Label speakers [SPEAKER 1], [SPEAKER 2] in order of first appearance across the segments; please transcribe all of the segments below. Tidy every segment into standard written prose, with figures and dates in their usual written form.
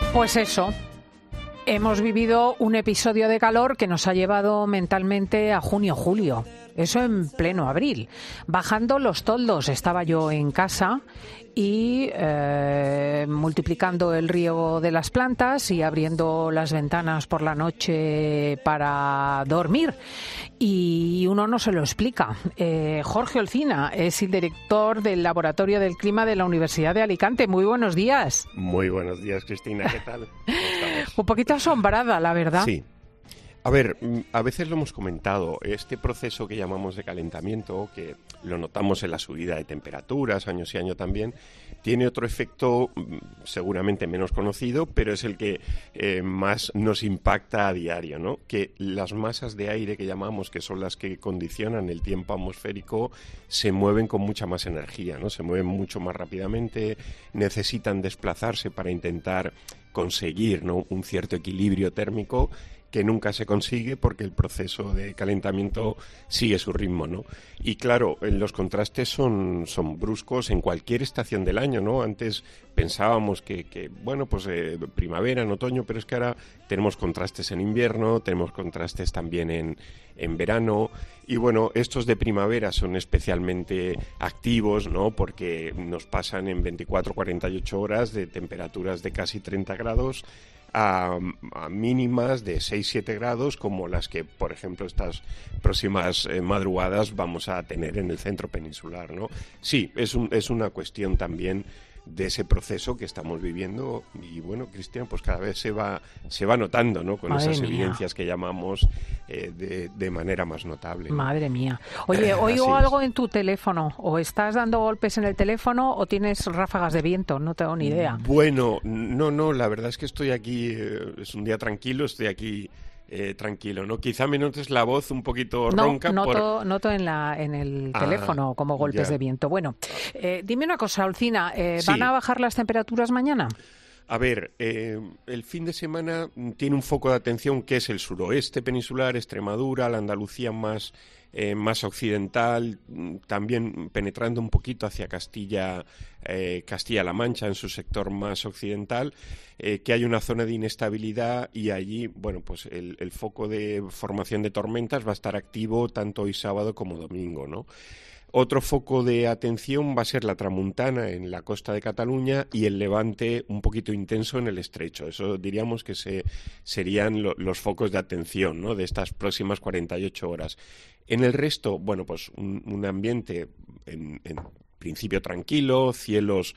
[SPEAKER 1] Pues eso. Hemos vivido un episodio de calor que nos ha llevado mentalmente a junio-julio. Eso en pleno abril. Bajando los toldos estaba yo en casa y multiplicando el riego de las plantas y abriendo las ventanas por la noche para dormir. Y uno no se lo explica. Jorge Olcina es el director del Laboratorio del Clima de la Universidad de Alicante. Muy buenos días.
[SPEAKER 2] Muy buenos días, Cristina. ¿Qué tal? ¿Cómo estamos?
[SPEAKER 1] Un poquito asombrada, la verdad.
[SPEAKER 2] Sí. A ver, a veces lo hemos comentado, este proceso que llamamos de calentamiento, que lo notamos en la subida de temperaturas, año sí año también, tiene otro efecto seguramente menos conocido, pero es el que más nos impacta a diario, ¿no? Que las masas de aire que llamamos, que son las que condicionan el tiempo atmosférico, se mueven con mucha más energía, ¿no? Se mueven mucho más rápidamente, necesitan desplazarse para intentar conseguir, ¿no?, un cierto equilibrio térmico que nunca se consigue porque el proceso de calentamiento sigue su ritmo, ¿no? Y claro, los contrastes son bruscos en cualquier estación del año, ¿no? Antes pensábamos que bueno, pues primavera, en otoño, pero es que ahora tenemos contrastes en invierno, tenemos contrastes también en verano, y bueno, estos de primavera son especialmente activos, ¿no? Porque nos pasan en 24-48 horas de temperaturas de casi 30 grados, a mínimas de 6-7 grados, como las que, por ejemplo, estas próximas madrugadas vamos a tener en el centro peninsular, ¿no? Sí, es una cuestión también de ese proceso que estamos viviendo y bueno, Cristian, pues cada vez se va notando, ¿no? Con
[SPEAKER 1] Madre
[SPEAKER 2] esas
[SPEAKER 1] mía.
[SPEAKER 2] evidencias que llamamos de manera más notable, ¿no?
[SPEAKER 1] Madre mía. Oye, oigo algo en tu teléfono. O estás dando golpes en el teléfono o tienes ráfagas de viento. No tengo ni idea.
[SPEAKER 2] Bueno, no, la verdad es que estoy aquí, es un día tranquilo, estoy aquí tranquilo, ¿no? Quizá me notes la voz un poquito ronca.
[SPEAKER 1] Noto en el teléfono como golpes
[SPEAKER 2] ya.
[SPEAKER 1] de viento. Bueno, dime una cosa, Olcina,
[SPEAKER 2] Sí.
[SPEAKER 1] ¿van a bajar las temperaturas mañana?
[SPEAKER 2] A ver, el fin de semana tiene un foco de atención que es el suroeste peninsular, Extremadura, la Andalucía más occidental, también penetrando un poquito hacia Castilla-La Mancha en su sector más occidental, que hay una zona de inestabilidad y allí, bueno, pues el foco de formación de tormentas va a estar activo tanto hoy sábado como domingo, ¿no? Otro foco de atención va a ser la tramuntana en la costa de Cataluña y el levante un poquito intenso en el estrecho. Eso diríamos que serían los focos de atención, ¿no?, de estas próximas 48 horas. En el resto, bueno, pues un ambiente en principio tranquilo, cielos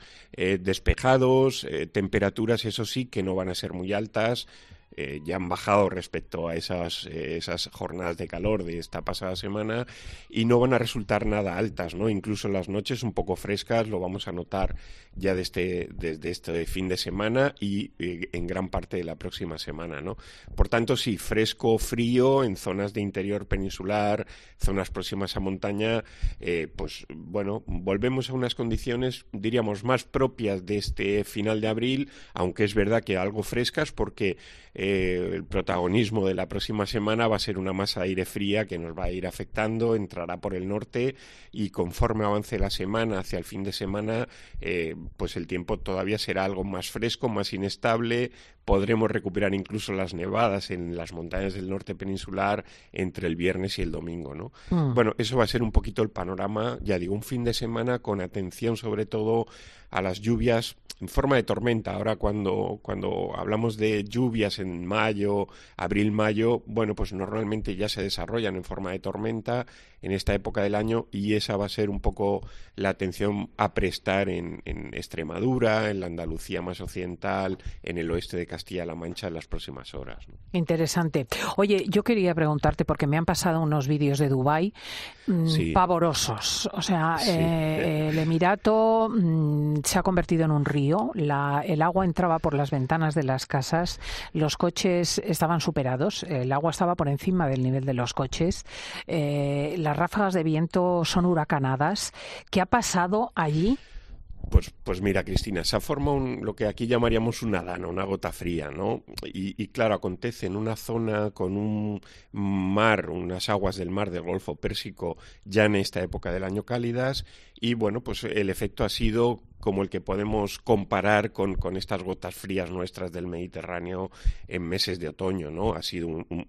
[SPEAKER 2] despejados, temperaturas, eso sí, que no van a ser muy altas. Ya han bajado respecto a esas jornadas de calor de esta pasada semana y no van a resultar nada altas, ¿no? Incluso las noches un poco frescas lo vamos a notar ya desde este fin de semana y en gran parte de la próxima semana, ¿no? Por tanto, sí, fresco, frío en zonas de interior peninsular, zonas próximas a montaña, pues bueno, volvemos a unas condiciones, diríamos, más propias de este final de abril, aunque es verdad que algo frescas porque el protagonismo de la próxima semana va a ser una masa de aire fría que nos va a ir afectando, entrará por el norte y conforme avance la semana hacia el fin de semana, pues el tiempo todavía será algo más fresco, más inestable. Podremos recuperar incluso las nevadas en las montañas del norte peninsular entre el viernes y el domingo, ¿no? Bueno, eso va a ser un poquito el panorama, ya digo, un fin de semana con atención sobre todo a las lluvias en forma de tormenta. Ahora cuando hablamos de lluvias en mayo, abril-mayo, bueno, pues normalmente ya se desarrollan en forma de tormenta en esta época del año y esa va a ser un poco la atención a prestar en Extremadura, en la Andalucía más occidental, en el oeste de Castilla-La Mancha en las próximas horas, ¿no?
[SPEAKER 1] Interesante. Oye, yo quería preguntarte, porque me han pasado unos vídeos de Dubái
[SPEAKER 2] Sí.
[SPEAKER 1] pavorosos. O sea,
[SPEAKER 2] Sí.
[SPEAKER 1] el Emirato se ha convertido en un río. El agua entraba por las ventanas de las casas. Los coches estaban superados. El agua estaba por encima del nivel de los coches. Las ráfagas de viento son huracanadas. ¿Qué ha pasado allí?
[SPEAKER 2] Pues mira, Cristina, se ha formado lo que aquí llamaríamos una dana, una gota fría, ¿no? Y claro, acontece en una zona con un mar, unas aguas del mar del Golfo Pérsico ya en esta época del año cálidas y bueno, pues el efecto ha sido como el que podemos comparar con estas gotas frías nuestras del Mediterráneo en meses de otoño, ¿no? Ha sido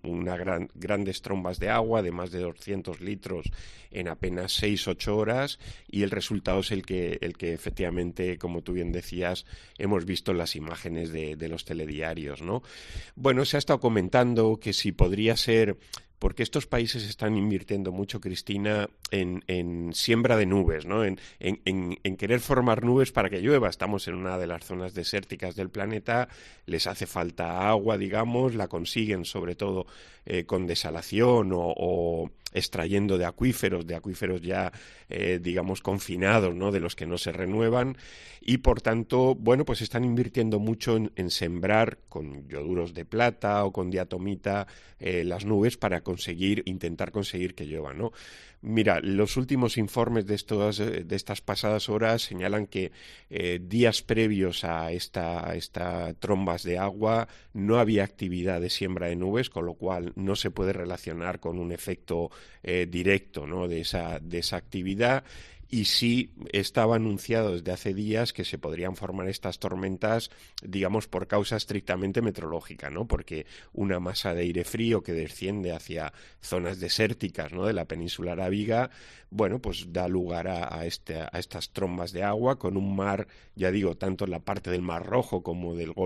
[SPEAKER 2] grandes trombas de agua de más de 200 litros en apenas 6-8 horas, y el resultado es el que efectivamente, como tú bien decías, hemos visto en las imágenes de los telediarios, ¿no? Bueno, se ha estado comentando que si podría ser, porque estos países están invirtiendo mucho, Cristina, en siembra de nubes, ¿no? En querer formar nubes para que llueva. Estamos en una de las zonas desérticas del planeta, les hace falta agua, digamos, la consiguen sobre todo con desalación o extrayendo de acuíferos ya, digamos, confinados, ¿no? De los que no se renuevan, y por tanto, bueno, pues están invirtiendo mucho en sembrar con yoduros de plata o con diatomita las nubes para intentar conseguir que llueva, ¿no? Mira, los últimos informes de estas pasadas horas señalan que días previos a esta trombas de agua no había actividad de siembra de nubes, con lo cual no se puede relacionar con un efecto directo, ¿no? de esa actividad. Y sí estaba anunciado desde hace días que se podrían formar estas tormentas, digamos, por causa estrictamente meteorológica, ¿no? Porque una masa de aire frío que desciende hacia zonas desérticas, ¿no? De la península arábiga, bueno, pues da lugar a estas trombas de agua con un mar, ya digo, tanto en la parte del Mar Rojo como del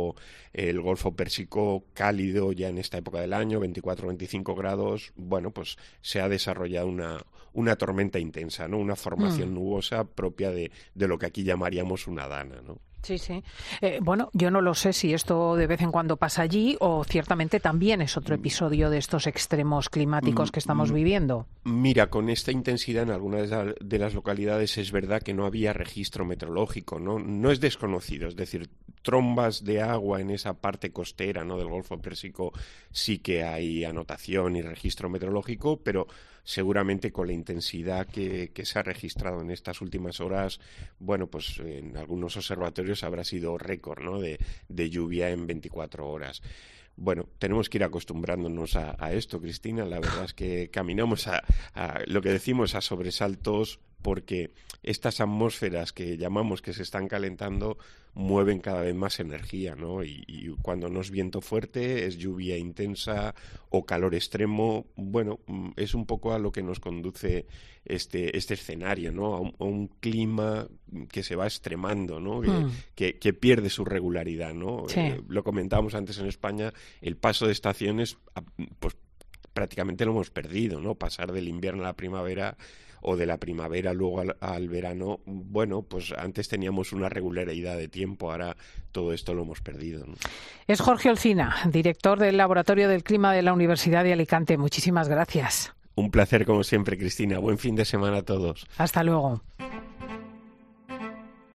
[SPEAKER 2] el Golfo Pérsico cálido ya en esta época del año, 24-25 grados. Bueno, pues se ha desarrollado una tormenta intensa, ¿no? Una formación nubosa propia de lo que aquí llamaríamos una dana, ¿no?
[SPEAKER 1] Sí, sí. Bueno, yo no lo sé si esto de vez en cuando pasa allí o ciertamente también es otro episodio de estos extremos climáticos que estamos viviendo.
[SPEAKER 2] Mira, con esta intensidad en algunas de las localidades es verdad que no había registro meteorológico, ¿no? No es desconocido, es decir, trombas de agua en esa parte costera, ¿no? Del Golfo Pérsico sí que hay anotación y registro meteorológico, pero seguramente con la intensidad que se ha registrado en estas últimas horas, bueno, pues en algunos observatorios habrá sido récord, ¿no? de lluvia en 24 horas. Bueno, tenemos que ir acostumbrándonos a esto, Cristina. La verdad es que caminamos a lo que decimos, a sobresaltos, porque estas atmósferas que llamamos que se están calentando mueven cada vez más energía, ¿no? Y cuando no es viento fuerte, es lluvia intensa o calor extremo. Bueno, es un poco a lo que nos conduce este escenario, ¿no? A un clima que se va extremando, ¿no? Que pierde su regularidad, ¿no?
[SPEAKER 1] Sí.
[SPEAKER 2] Lo comentábamos antes en España, el paso de estaciones, pues prácticamente lo hemos perdido, ¿no? Pasar del invierno a la primavera o de la primavera luego al verano, bueno, pues antes teníamos una regularidad de tiempo, ahora todo esto lo hemos perdido, ¿no?
[SPEAKER 1] Es Jorge Olcina, director del Laboratorio del Clima de la Universidad de Alicante. Muchísimas gracias.
[SPEAKER 2] Un placer como siempre, Cristina. Buen fin de semana a todos.
[SPEAKER 1] Hasta luego.